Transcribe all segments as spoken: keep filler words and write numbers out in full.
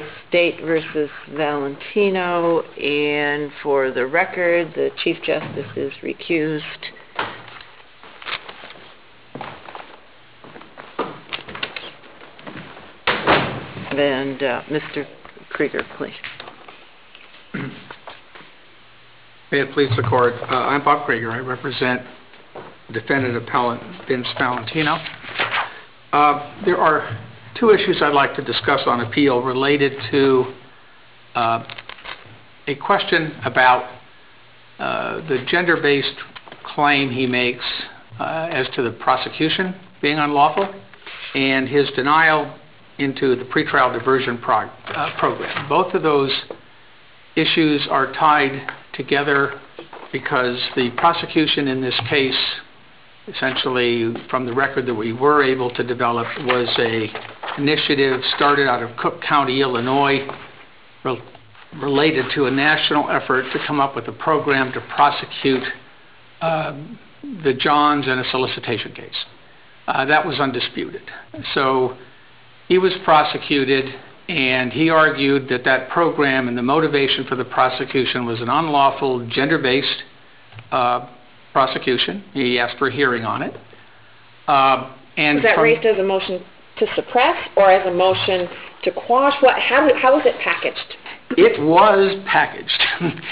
is State versus Valentino, and for the record, the Chief Justice is recused. And uh, Mister Krieger, please. May it please the Court. Uh, I'm Bob Krieger. I represent defendant appellant Vince Valentino. Uh, there are two issues I'd like to discuss on appeal related to uh, a question about uh, the gender-based claim he makes uh, as to the prosecution being unlawful and his denial into the pretrial diversion prog uh, program. Both of those issues are tied together because the prosecution in this case, essentially from the record that we were able to develop, was a initiative started out of Cook County, Illinois, re related to a national effort to come up with a program to prosecute uh, the Johns in a solicitation case. Uh, that was undisputed. So he was prosecuted, and he argued that that program and the motivation for the prosecution was an unlawful, gender-based uh, prosecution. He asked for a hearing on it. Uh, and was that raised as a motion to suppress or as a motion to quash? What? How, how was it packaged? It was packaged.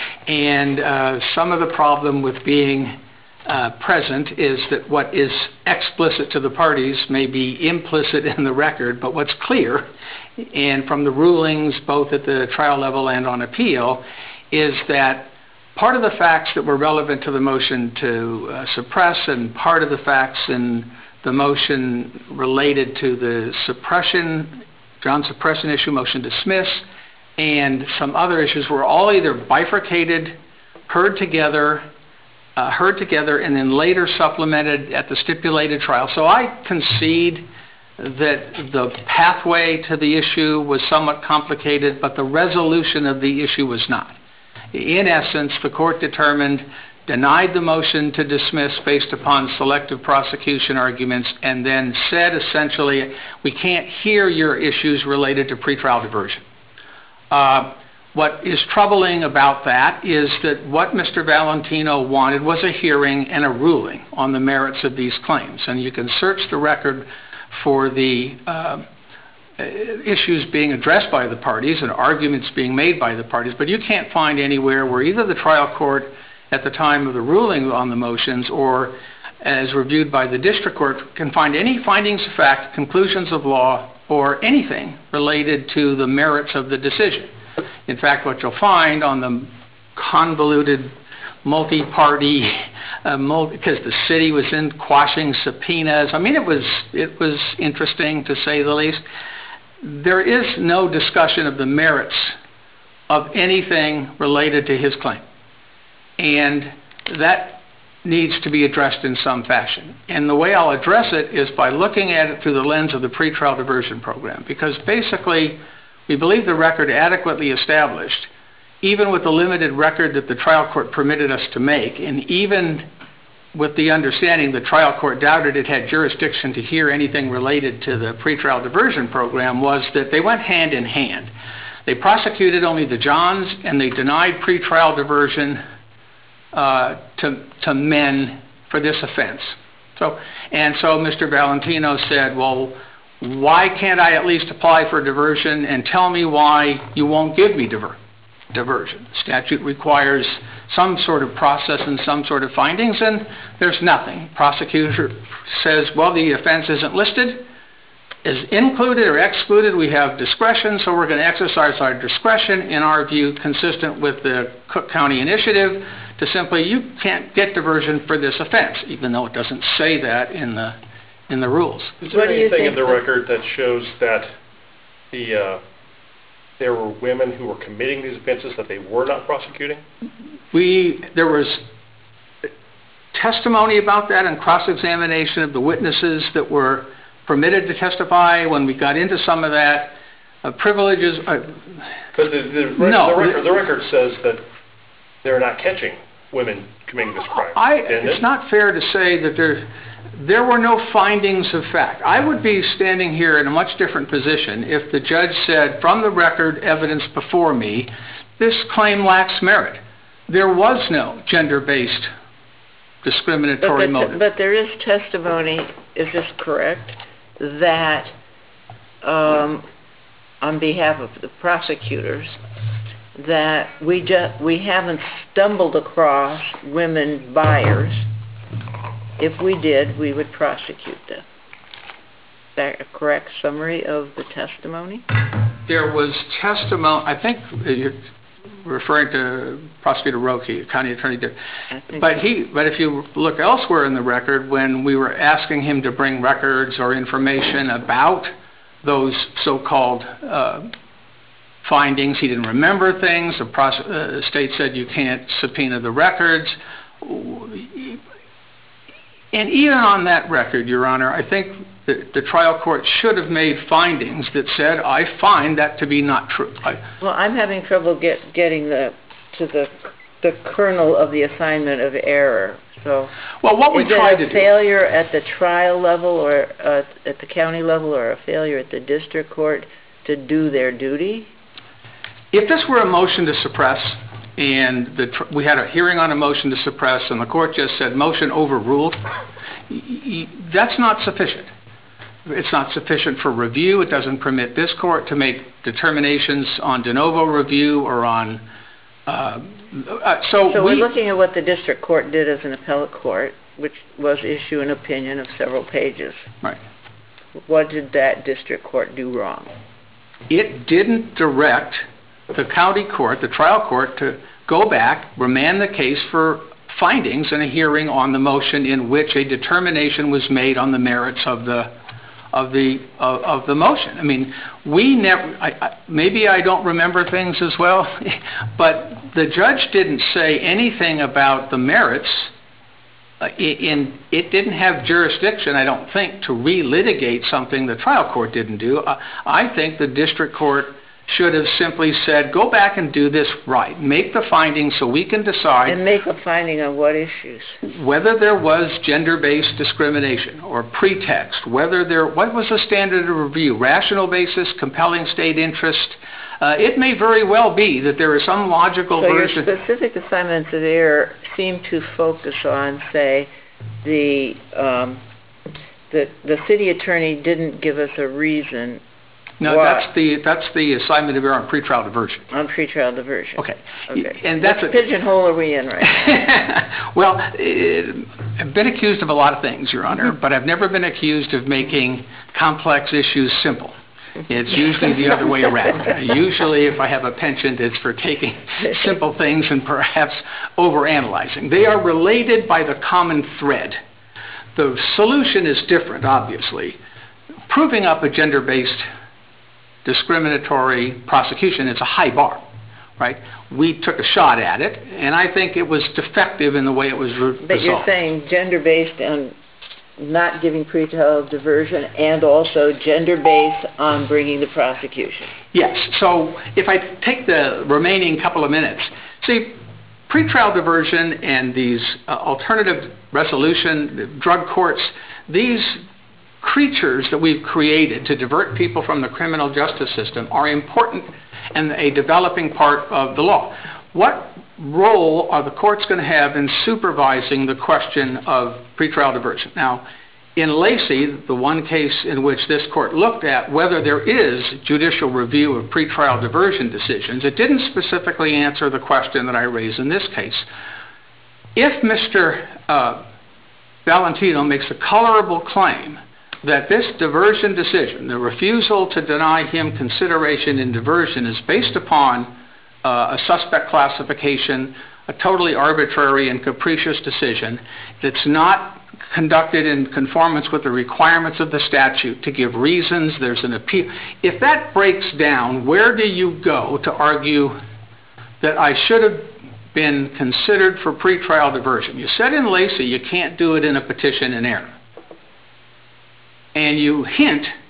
And uh, some of the problem with being uh, present is that what is explicit to the parties may be implicit in the record, but what's clear, and from the rulings both at the trial level and on appeal, is that part of the facts that were relevant to the motion to uh, suppress and part of the facts in the motion related to the suppression, John suppression issue, motion dismiss, and some other issues were all either bifurcated, heard together, uh, heard together, and then later supplemented at the stipulated trial. So I concede that the pathway to the issue was somewhat complicated, but the resolution of the issue was not. In essence, the court determined, denied the motion to dismiss based upon selective prosecution arguments, and then said essentially, we can't hear your issues related to pretrial diversion. Uh, what is troubling about that is that what Mister Valentino wanted was a hearing and a ruling on the merits of these claims. And you can search the record for the uh, issues being addressed by the parties and arguments being made by the parties, but you can't find anywhere where either the trial court at the time of the ruling on the motions or as reviewed by the district court can find any findings of fact, conclusions of law, or anything related to the merits of the decision. In fact, what you'll find on the convoluted multi-party, uh, multi, because the city was in quashing subpoenas, I mean, it was, it was interesting to say the least. There is no discussion of the merits of anything related to his claim. And that needs to be addressed in some fashion. And the way I'll address it is by looking at it through the lens of the pretrial diversion program. Because basically, we believe the record adequately established, even with the limited record that the trial court permitted us to make, and even with the understanding the trial court doubted it had jurisdiction to hear anything related to the pretrial diversion program, was that they went hand in hand. They prosecuted only the Johns, and they denied pretrial diversion uh, to, to men for this offense. So, and so Mister Valentino said, well, why can't I at least apply for diversion and tell me why you won't give me diver diversion? Statute requires some sort of process and some sort of findings, and there's nothing. Prosecutor says, well, the offense isn't listed, is included or excluded. We have discretion, so we're going to exercise our discretion, in our view, consistent with the Cook County initiative, to simply, you can't get diversion for this offense, even though it doesn't say that in the in the rules. Is there anything in the record that shows that the uh, there were women who were committing these offenses that they were not prosecuting? We there was testimony about that and cross-examination of the witnesses that were permitted to testify. When we got into some of that, uh, privileges. Uh, but the, the, no, the, record, the record says that they're not catching women committing this crime. I, didn't it's it? not fair to say that there, there were no findings of fact. I would be standing here in a much different position if the judge said, from the record evidence before me, this claim lacks merit. There was no gender-based discriminatory But, the, motive. but there is testimony, is this correct, that um, on behalf of the prosecutors, that we just we haven't stumbled across women buyers. If we did, we would prosecute them. Is that a correct summary of the testimony? There was testimony, I think you're referring to Prosecutor Roque, County Attorney did. But so. he, but if you look elsewhere in the record, when we were asking him to bring records or information about those so-called uh, findings, he didn't remember things. The pros- uh, state said you can't subpoena the records. And even on that record, Your Honor, I think the, the trial court should have made findings that said, I find that to be not true. I, well, I'm having trouble get, getting the, to the, the kernel of the assignment of error. So, well, what we is tried it a to failure do, at the trial level or uh, at the county level, or a failure at the district court to do their duty? If this were a motion to suppress, and the tr- we had a hearing on a motion to suppress, and the court just said, motion overruled, y- y- that's not sufficient. It's not sufficient for review. It doesn't permit this court to make determinations on de novo review or on... Uh, uh, so so we, we're looking at what the district court did as an appellate court, which was issue an opinion of several pages. Right. What did that district court do wrong? It didn't direct the county court, the trial court, to go back, remand the case for findings and a hearing on the motion in which a determination was made on the merits of the of the of, of the motion. I mean, we never. I, I, maybe I don't remember things as well, but the judge didn't say anything about the merits. Uh, in it didn't have jurisdiction, I don't think, to relitigate something the trial court didn't do. Uh, I think the district court should have simply said, go back and do this right. Make the findings so we can decide... And make a finding on what issues? Whether there was gender-based discrimination or pretext, whether there... What was the standard of review? Rational basis, compelling state interest? Uh, it may very well be that there is some logical so version... So your specific assignments of error seem to focus on, say, the, um, the, the city attorney didn't give us a reason. No, Why? that's the that's the assignment of error on pretrial diversion. On pretrial diversion. Okay. Okay. And that's What a, pigeonhole are we in right now? Well, it, I've been accused of a lot of things, Your Honor, but I've never been accused of making complex issues simple. It's usually the other way around. Usually, if I have a penchant, it's for taking simple things and perhaps overanalyzing. They are related by the common thread. The solution is different, obviously. Proving up a gender-based discriminatory prosecution is a high bar, right? We took a shot at it, and I think it was defective in the way it was re- resolved. But you're saying gender-based on not giving pretrial diversion and also gender-based on bringing the prosecution. Yes. So if I take the remaining couple of minutes, see, pretrial diversion and these uh, alternative resolution, drug courts, these creatures that we've created to divert people from the criminal justice system are important and a developing part of the law. What role are the courts going to have in supervising the question of pretrial diversion? Now, in Lacey, the one case in which this court looked at whether there is judicial review of pretrial diversion decisions, it didn't specifically answer the question that I raised in this case. If Mister Uh, Valentino makes a colorable claim that this diversion decision, the refusal to deny him consideration in diversion, is based upon uh, a suspect classification, a totally arbitrary and capricious decision that's not conducted in conformance with the requirements of the statute to give reasons, there's an appeal. If that breaks down, where do you go to argue that I should have been considered for pretrial diversion? You said in Lacey you can't do it in a petition in error. And you hint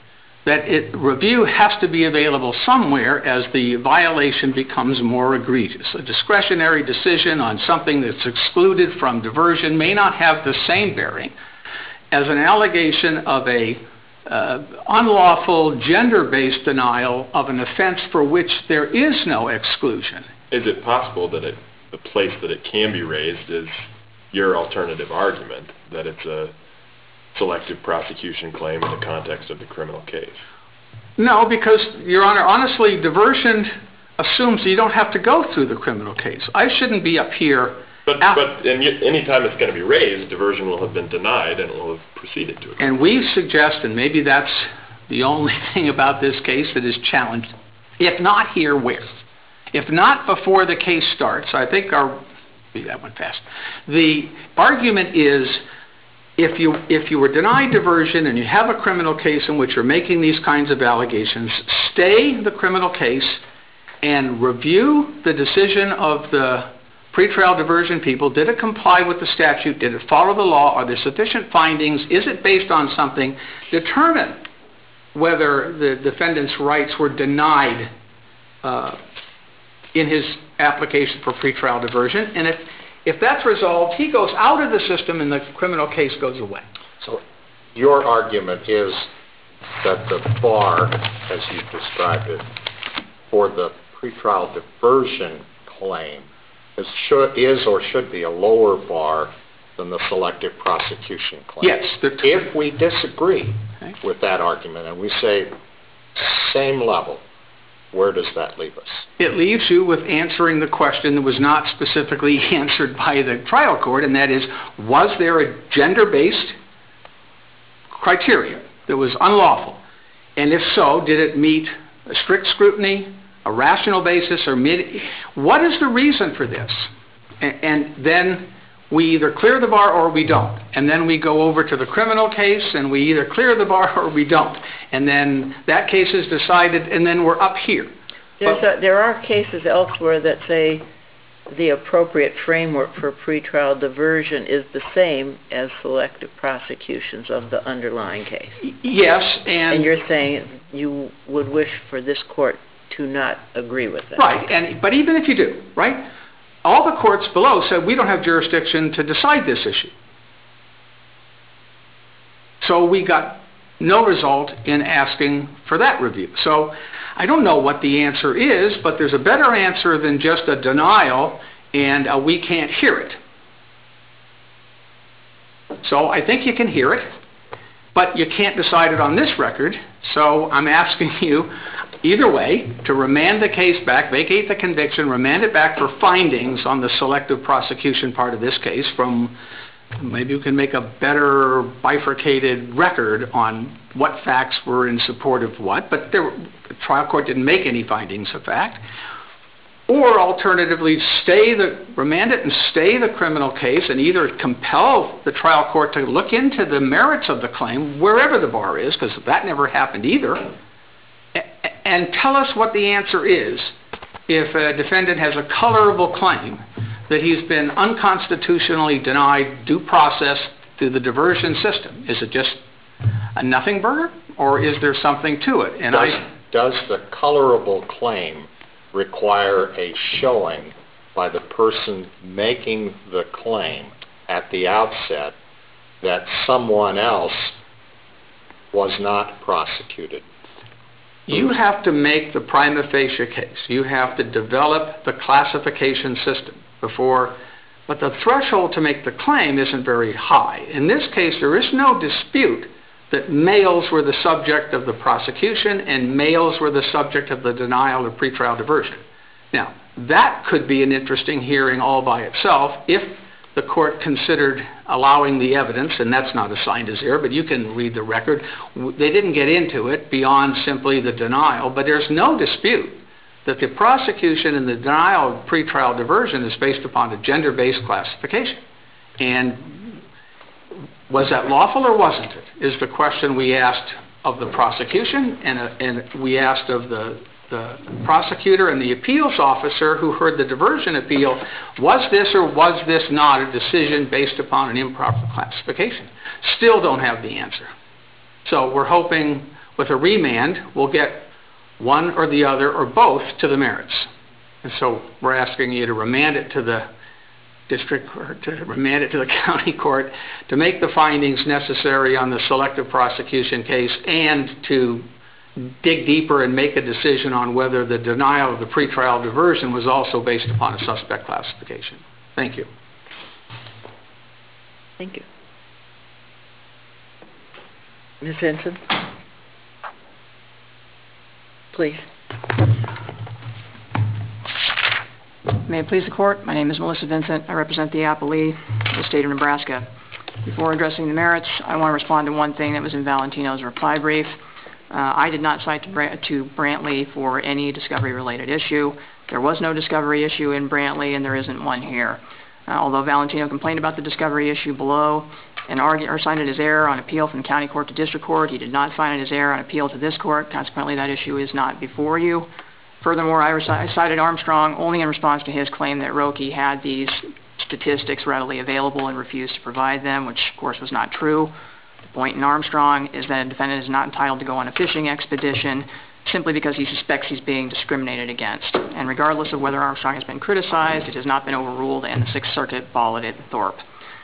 that it, review has to be available somewhere as the violation becomes more egregious. A discretionary decision on something that's excluded from diversion may not have the same bearing as an allegation of a uh, unlawful gender-based denial of an offense for which there is no exclusion. Is it possible that it, the place that it can be raised is your alternative argument, that it's a selective prosecution claim in the context of the criminal case? No, because, Your Honor, honestly, diversion assumes you don't have to go through the criminal case. I shouldn't be up here. But, but any time it's going to be raised, diversion will have been denied and it will have proceeded to it. And we suggest, and maybe that's the only thing about this case that is challenged, if not here, where? If not before the case starts, I think our, that went fast. The argument is, if you, if you were denied diversion and you have a criminal case in which you're making these kinds of allegations, stay the criminal case and review the decision of the pretrial diversion people. Did it comply with the statute? Did it follow the law? Are there sufficient findings? Is it based on something? Determine whether the defendant's rights were denied uh, in his application for pretrial diversion. And if If that's resolved, he goes out of the system and the criminal case goes away. So your argument is that the bar, as you described it, for the pretrial diversion claim is, should, is or should be a lower bar than the selective prosecution claim. Yes. If we disagree okay. with that argument and we say same level, where does that leave us? It leaves you with answering the question that was not specifically answered by the trial court, and that is, was there a gender-based criteria that was unlawful? And if so, did it meet a strict scrutiny, a rational basis, or mid? What is the reason for this? And, and then we either clear the bar or we don't. And then we go over to the criminal case and we either clear the bar or we don't. And then that case is decided and then we're up here. There's a, there are cases elsewhere that say the appropriate framework for pretrial diversion is the same as selective prosecutions of the underlying case. Yes, and... And you're saying you would wish for this court to not agree with that. Right, and but even if you do, right? All the courts below said we don't have jurisdiction to decide this issue. So we got no result in asking for that review. So I don't know what the answer is, but there's a better answer than just a denial and a we can't hear it. So I think you can hear it, but you can't decide it on this record. So I'm asking you, either way, to remand the case back, vacate the conviction, remand it back for findings on the selective prosecution part of this case from, maybe we can make a better bifurcated record on what facts were in support of what, but there, the trial court didn't make any findings of fact. Or alternatively, stay the, remand it and stay the criminal case and either compel the trial court to look into the merits of the claim, wherever the bar is, because that never happened either, and tell us what the answer is if a defendant has a colorable claim that he's been unconstitutionally denied due process through the diversion system. Is it just a nothing burger, or is there something to it? And does, I, does the colorable claim require a showing by the person making the claim at the outset that someone else was not prosecuted? You have to make the prima facie case. You have to develop the classification system before, but the threshold to make the claim isn't very high. In this case, there is no dispute that males were the subject of the prosecution and males were the subject of the denial of pretrial diversion. Now, that could be an interesting hearing all by itself if the court considered allowing the evidence, and that's not assigned as error, but you can read the record. They didn't get into it beyond simply the denial, but there's no dispute that the prosecution and the denial of pretrial diversion is based upon a gender-based classification. And was that lawful or wasn't it, is the question we asked of the prosecution, and, uh, and we asked of the, the prosecutor and the appeals officer who heard the diversion appeal, was this or was this not a decision based upon an improper classification? Still don't have the answer. So we're hoping With a remand, we'll get one or the other or both to the merits. And so we're asking you to remand it to the district court, to remand it to the county court, to make the findings necessary on the selective prosecution case, and to dig deeper and make a decision on whether the denial of the pretrial diversion was also based upon a suspect classification. Thank you. Thank you. Miz Vinson? Please. May it please the court, my name is Melissa Vincent. I represent the appellee, the state of Nebraska. Before addressing the merits, I want to respond to one thing that was in Valentino's reply brief. Uh, I did not cite to, Brant to Brantley for any discovery-related issue. There was no discovery issue in Brantley, and there isn't one here. Uh, although Valentino complained about the discovery issue below and argued or cited his error on appeal from county court to district court, he did not find his error on appeal to this court. Consequently, that issue is not before you. Furthermore, I, I cited Armstrong only in response to his claim that Roque had these statistics readily available and refused to provide them, which of course was not true. The point in Armstrong is that a defendant is not entitled to go on a fishing expedition simply because he suspects he's being discriminated against. And regardless of whether Armstrong has been criticized, it has not been overruled, and the Sixth Circuit followed it in Thorpe.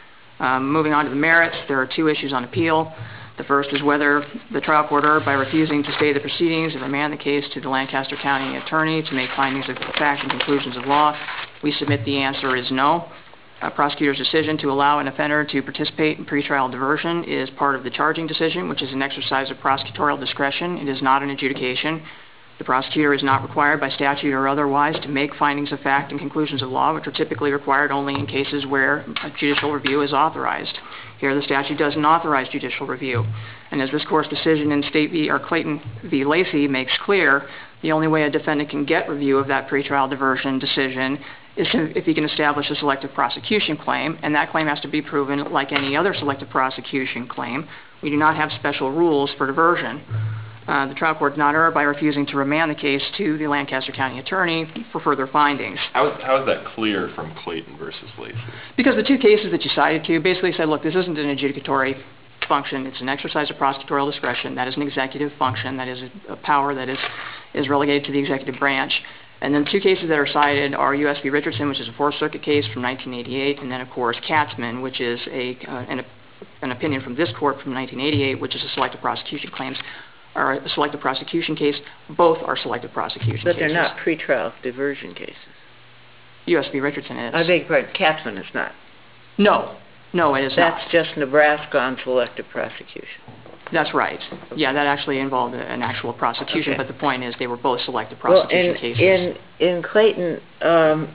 Um, moving on to the merits, there are two issues on appeal. The first is whether the trial court erred by refusing to stay the proceedings and remand the case to the Lancaster County Attorney to make findings of fact and conclusions of law. We submit the answer is no. A prosecutor's decision to allow an offender to participate in pretrial diversion is part of the charging decision, which is an exercise of prosecutorial discretion. It is not an adjudication. The prosecutor is not required by statute or otherwise to make findings of fact and conclusions of law, which are typically required only in cases where a judicial review is authorized. Here, the statute doesn't authorize judicial review. And as this court's decision in State v. or Clayton v. Lacey makes clear, the only way a defendant can get review of that pretrial diversion decision is if he can establish a selective prosecution claim, and that claim has to be proven like any other selective prosecution claim. We do not have special rules for diversion. Uh, the trial court did not err by refusing to remand the case to the Lancaster County Attorney for further findings. How is, how is that clear from Clayton versus Lacey? Because the two cases that you cited to basically said, look, this isn't an adjudicatory function. It's an exercise of prosecutorial discretion. That is an executive function. That is a, a power that is, is relegated to the executive branch. And then two cases that are cited are U S v. Richardson, which is a Fourth Circuit case from nineteen eighty-eight, and then, of course, Katzman, which is a, uh, an, an opinion from this court from nineteen eighty-eight, which is a selective prosecution claims, or a selective prosecution case. Both are selective prosecution but cases. But they're not pretrial diversion cases. U S v. Richardson is. I beg your pardon, Katzman is not. No. No, it is That's not. just Nebraska on selective prosecution. That's right. Yeah, that actually involved an actual prosecution, Okay. but the point is they were both selective prosecution well, in, cases. In, in Clayton, um,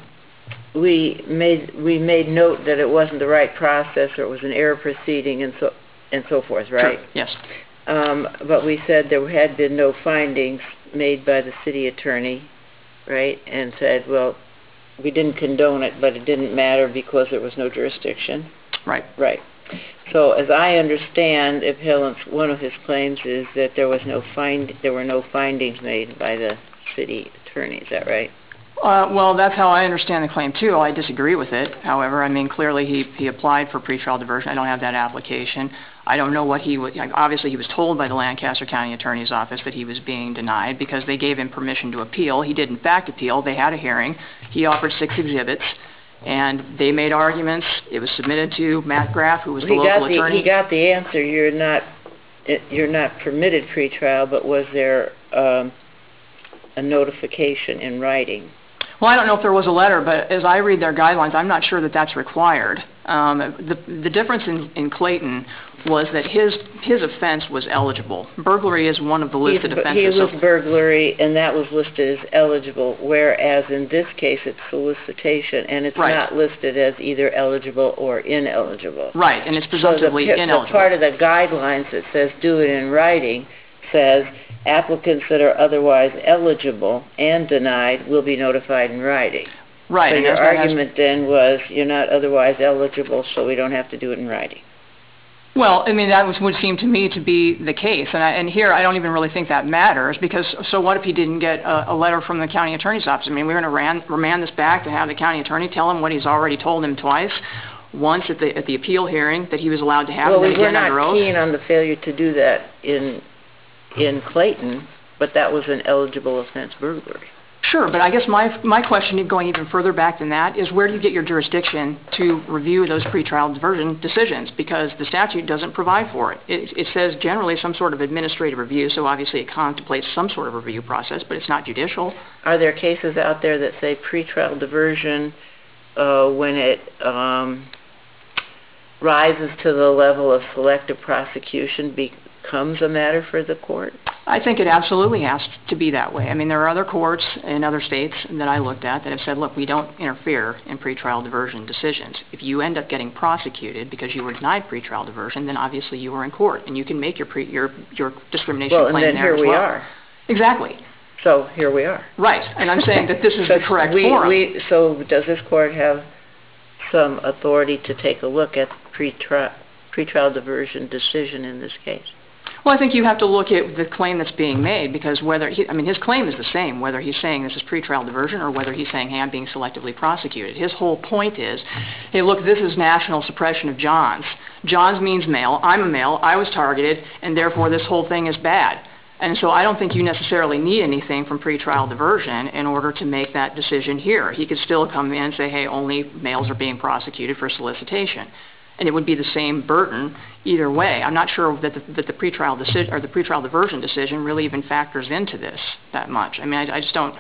we made we made note that it wasn't the right process, or it was an error proceeding, and so and so forth, right? Sure. Yes. Um, but we said there had been no findings made by the city attorney, right? And said, well, we didn't condone it, but it didn't matter because there was no jurisdiction. Right. Right. So, as I understand, appellant's one of his claims is that there was no find there were no findings made by the city attorney. Is that right? Uh, well, that's how I understand the claim too. I disagree with it. However, I mean, clearly he he applied for pretrial diversion. I don't have that application. I don't know what he would. Obviously, he was told by the Lancaster County Attorney's Office that he was being denied because they gave him permission to appeal. He did, in fact, appeal. They had a hearing. He offered six exhibits. And they made arguments. It was submitted to Matt Graff, who was the he local got the, attorney. He got the answer. You're not, you're not permitted pretrial, but was there um, a notification in writing? Well, I don't know if there was a letter, but as I read their guidelines, I'm not sure that that's required. Um, the, the difference in, in Clayton was that his his offense was eligible. Burglary is one of the listed He's, offenses. He was so, burglary, and that was listed as eligible, whereas in this case it's solicitation, and it's right. not listed as either eligible or ineligible. Right, and it's presumptively so the, ineligible. The part of the guidelines that says do it in writing says applicants that are otherwise eligible and denied will be notified in writing. Right. So and your argument has, then was you're not otherwise eligible, so we don't have to do it in writing. Well, I mean, that was, would seem to me to be the case. And, I, and here I don't even really think that matters because so what if he didn't get a, a letter from the county attorney's office? I mean, we're going to remand this back to have the county attorney tell him what he's already told him twice. Once at the at the appeal hearing that he was allowed to have, well, and then we were again under not oath. keen on the failure to do that in in Clayton, but that was an eligible offense, burglary. Sure, but I guess my, my question, going even further back than that, is where do you get your jurisdiction to review those pretrial diversion decisions? Because the statute doesn't provide for it. It, it says generally some sort of administrative review, so obviously it contemplates some sort of review process, but it's not judicial. Are there cases out there that say pretrial diversion, uh, when it um, rises to the level of selective prosecution, becomes a matter for the court? I think it absolutely has to be that way. I mean, there are other courts in other states that I looked at that have said, look, we don't interfere in pretrial diversion decisions. If you end up getting prosecuted because you were denied pretrial diversion, then obviously you were in court, and you can make your pre, your your discrimination well, claim there as well. Well, and then here we are. Exactly. So here we are. Right, and I'm saying that this is the correct we, forum. We, so does this court have some authority to take a look at pretrial, pretrial diversion decision in this case? Well, I think you have to look at the claim that's being made, because whether he, I mean, his claim is the same, whether he's saying this is pretrial diversion or whether he's saying, hey, I'm being selectively prosecuted. His whole point is, hey, look, this is national suppression of Johns. Johns means male. I'm a male. I was targeted, and therefore this whole thing is bad. And so I don't think you necessarily need anything from pretrial diversion in order to make that decision here. He could still come in and say, hey, only males are being prosecuted for solicitation. And it would be the same burden either way. I'm not sure that the, that the pretrial decision or the pretrial diversion decision really even factors into this that much. I mean, I, I just don't.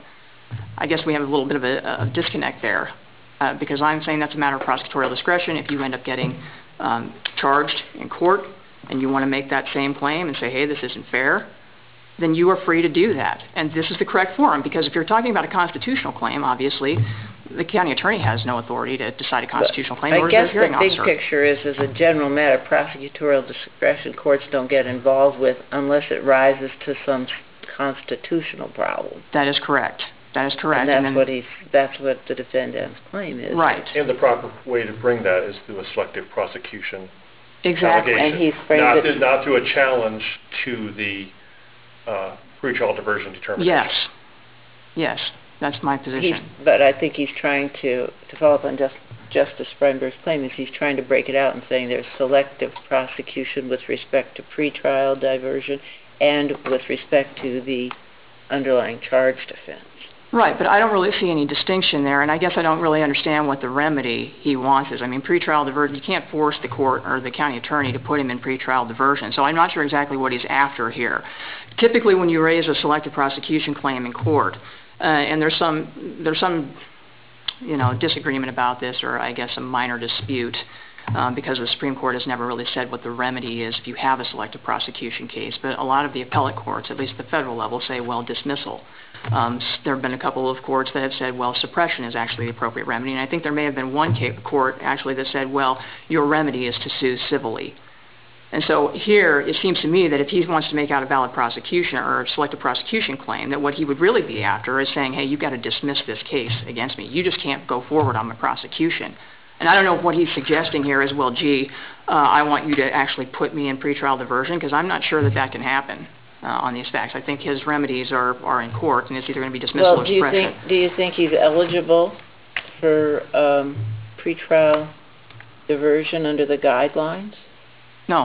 I guess we have a little bit of a, a disconnect there, uh, because I'm saying that's a matter of prosecutorial discretion. If you end up getting um, charged in court and you want to make that same claim and say, hey, this isn't fair, then you are free to do that. And this is the correct forum, because if you're talking about a constitutional claim, obviously, the county attorney has no authority to decide a constitutional claim, I or guess is there a hearing the big officer. picture is, as a general matter, prosecutorial discretion courts don't get involved with unless it rises to some constitutional problem. That is correct. That is correct. And that's and then, what he's. That's what the defendant's claim is. Right. And the proper way to bring that is through a selective prosecution. Exactly. Allegation. And he's framed not, it. to, not through a challenge to the uh, pretrial diversion determination. Yes. Yes. That's my position. He's, but I think he's trying to, to follow up on just, Justice Feinberg's claim, is he's trying to break it out and saying there's selective prosecution with respect to pretrial diversion and with respect to the underlying charged offense. Right, but I don't really see any distinction there, and I guess I don't really understand what the remedy he wants is. I mean, pretrial diversion, you can't force the court or the county attorney to put him in pretrial diversion, so I'm not sure exactly what he's after here. Typically, when you raise a selective prosecution claim in court, Uh, and there's some, there's some, you know, disagreement about this, or I guess a minor dispute, um, because the Supreme Court has never really said what the remedy is if you have a selective prosecution case. But a lot of the appellate courts, at least the federal level, say, well, dismissal. Um, there have been a couple of courts that have said, well, suppression is actually the appropriate remedy. And I think there may have been one court, actually, that said, well, your remedy is to sue civilly. And so here, it seems to me that if he wants to make out a valid prosecution or a selective prosecution claim, that what he would really be after is saying, hey, you've got to dismiss this case against me. You just can't go forward on my prosecution. And I don't know if what he's suggesting here is, well, gee, uh, I want you to actually put me in pretrial diversion, because I'm not sure that that can happen uh, on these facts. I think his remedies are, are in court, and it's either going to be dismissal well, or do you suppression. think, do you think he's eligible for um, pretrial diversion under the guidelines? No,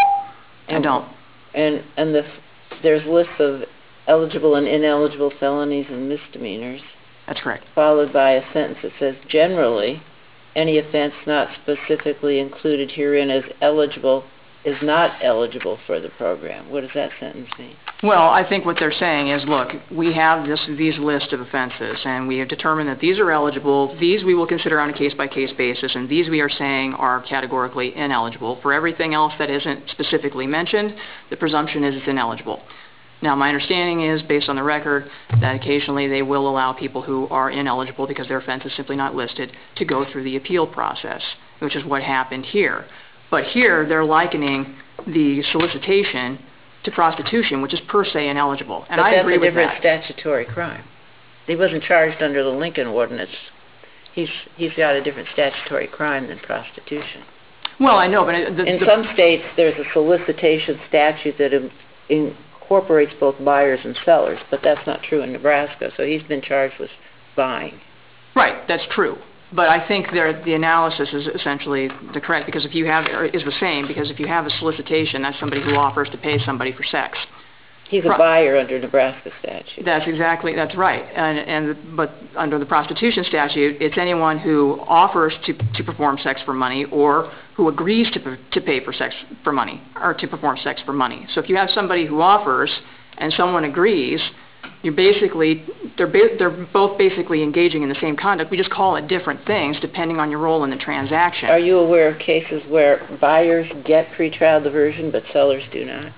and, I don't. And and the there's lists of eligible and ineligible felonies and misdemeanors. That's correct. Followed by a sentence that says, generally, any offense not specifically included herein as eligible is not eligible for the program. What does that sentence mean? Well, I think what they're saying is, look, we have this, these lists of offenses, and we have determined that these are eligible. These we will consider on a case-by-case basis, and these we are saying are categorically ineligible. For everything else that isn't specifically mentioned, the presumption is it's ineligible. Now, my understanding is, based on the record, that occasionally they will allow people who are ineligible because their offense is simply not listed to go through the appeal process, which is what happened here. But here, they're likening the solicitation to prostitution, which is per se ineligible. And but I agree with that. that's a different statutory crime. He wasn't charged under the Lincoln Ordinance. He's he's got a different statutory crime than prostitution. Well, I know, but the, in the, some states, there's a solicitation statute that in, incorporates both buyers and sellers, but that's not true in Nebraska. So he's been charged with buying. Right, that's true. But I think there, the analysis is essentially the correct, because if you have, is the same, because if you have a solicitation, that's somebody who offers to pay somebody for sex. He's a Pro- buyer under Nebraska statute. That's exactly, that's right. And, and, but under the prostitution statute, it's anyone who offers to, to perform sex for money or who agrees to, to pay for sex for money or to perform sex for money. So if you have somebody who offers and someone agrees, you're basically, they're, ba- they're both basically engaging in the same conduct. We just call it different things depending on your role in the transaction. Are you aware of cases where buyers get pretrial diversion but sellers do not?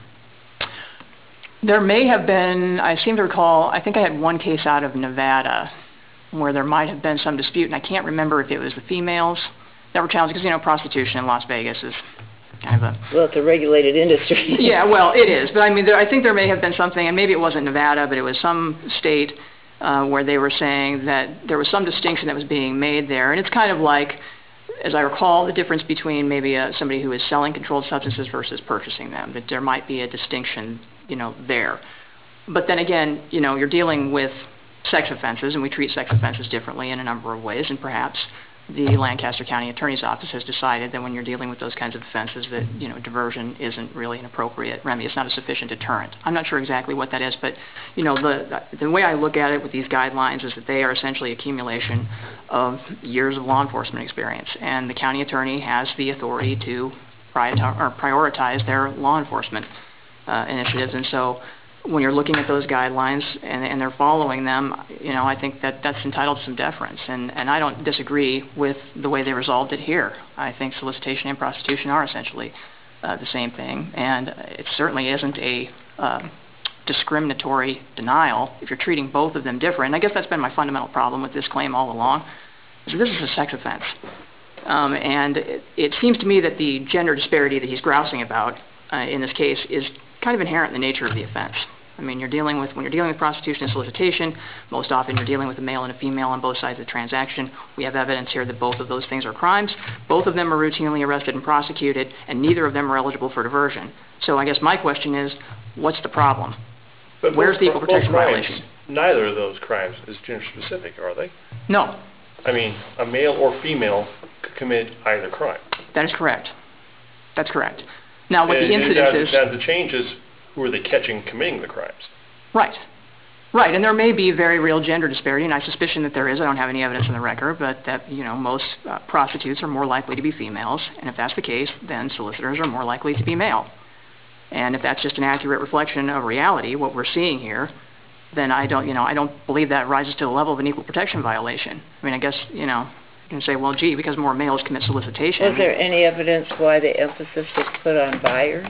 There may have been, I seem to recall, I think I had one case out of Nevada where there might have been some dispute, and I can't remember if it was the females that were challenged, because, you know, prostitution in Las Vegas is kind of a... Well, it's a regulated industry. Yeah, well, it is, but I mean, there, I think there may have been something, and maybe it wasn't Nevada, but it was some state uh, where they were saying that there was some distinction that was being made there, and it's kind of like, as I recall, the difference between maybe uh, somebody who is selling controlled substances versus purchasing them, that there might be a distinction, you know, there. But then again, you know, you're dealing with sex offenses, and we treat sex offenses differently in a number of ways, and perhaps the Lancaster County Attorney's Office has decided that when you're dealing with those kinds of offenses that, you know, diversion isn't really an appropriate remedy. It's not a sufficient deterrent. I'm not sure exactly what that is, but, you know, the, the way I look at it with these guidelines is that they are essentially accumulation of years of law enforcement experience, and the county attorney has the authority to prioritize their law enforcement uh, initiatives, and so when you're looking at those guidelines and, and they're following them, you know, I think that that's entitled to some deference. And, and I don't disagree with the way they resolved it here. I think solicitation and prostitution are essentially uh, the same thing. And it certainly isn't a uh, discriminatory denial if you're treating both of them different. And I guess that's been my fundamental problem with this claim all along, is that this is a sex offense. Um, and it, it seems to me that the gender disparity that he's grousing about uh, in this case is kind of inherent in the nature of the offense. I mean, you're dealing with, when you're dealing with prostitution and solicitation, most often you're dealing with a male and a female on both sides of the transaction. We have evidence here that both of those things are crimes. Both of them are routinely arrested and prosecuted, and neither of them are eligible for diversion. So I guess my question is, what's the problem? But Where's both, the equal protection crimes, violation? Neither of those crimes is gender specific, are they? No. I mean, a male or female could commit either crime. That is correct. That's correct. Now, what and, the incidence and is... Now, the change is, who are they catching committing the crimes? Right. Right, and there may be very real gender disparity, and I suspicion that there is. I don't have any evidence in the record, but that, you know, most uh, prostitutes are more likely to be females, and if that's the case, then solicitors are more likely to be male. And if that's just an accurate reflection of reality, what we're seeing here, then I don't, you know, I don't believe that rises to the level of an equal protection violation. I mean, I guess, you know, you can say, well, gee, because more males commit solicitation. Was there any evidence why the emphasis was put on buyers?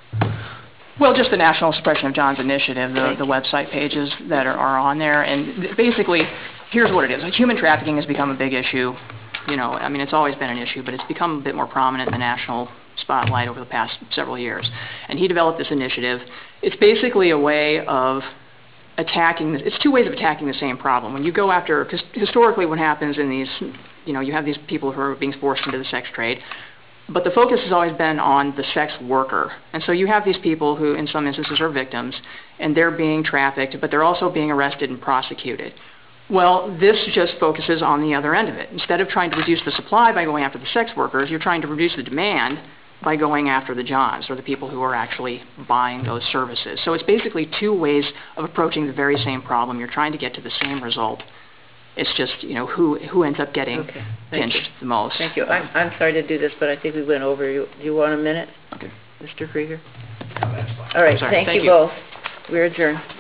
Well, just the National Suppression of Johns Initiative, the, the website pages that are, are on there, and basically, here's what it is. Like, human trafficking has become a big issue. You know, I mean, it's always been an issue, but it's become a bit more prominent in the national spotlight over the past several years. And he developed this initiative. It's basically a way of attacking, it's two ways of attacking the same problem. When you go after, because historically what happens in these, you know, you have these people who are being forced into the sex trade, but the focus has always been on the sex worker. And so you have these people who, in some instances, are victims, and they're being trafficked, but they're also being arrested and prosecuted. Well, this just focuses on the other end of it. Instead of trying to reduce the supply by going after the sex workers, you're trying to reduce the demand by going after the Johns, or the people who are actually buying those services. So it's basically two ways of approaching the very same problem. You're trying to get to the same result. It's just, you know, who who ends up getting okay. pinched you. the most. Thank you. I'm, I'm sorry to do this, but I think we went over. You, you want a minute? Okay. Mister Krieger? All right. Sorry. Thank, Thank you you both. We're adjourned.